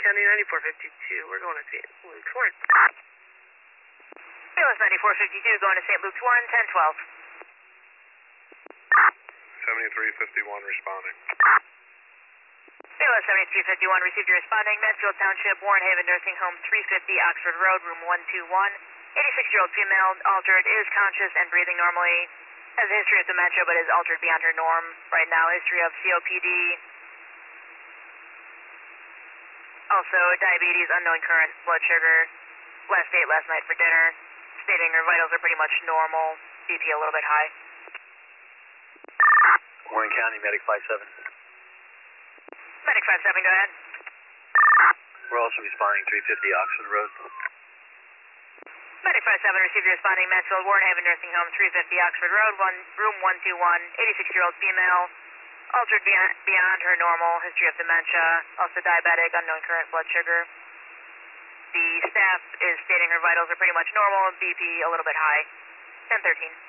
County 9452. We're going to St. Luke's Warren. BLS 9452 going to St. Luke's Warren, 1012. 7351 responding. BLS 7351 received your responding. Mansfield Township, Warren Haven Nursing Home, 350 Oxford Road, room 121. 86-year-old female, altered, is conscious and breathing normally. Has a history of dementia but is altered beyond her norm. Right now, history of COPD. Also, diabetes, unknown current, blood sugar. Last ate last night for dinner. Stating her vitals are pretty much normal. BP a little bit high. Warren County, Medic 57. Medic 57, go ahead. We're also responding 350 Oxford Road. Medic 57 received your responding. Mansfield Warren Haven Nursing Home, 350 Oxford Road, room 121. 86-year-old female, altered beyond her normal, history of dementia, also diabetic, unknown current blood sugar. The staff is stating her vitals are pretty much normal, BP a little bit high. 1013.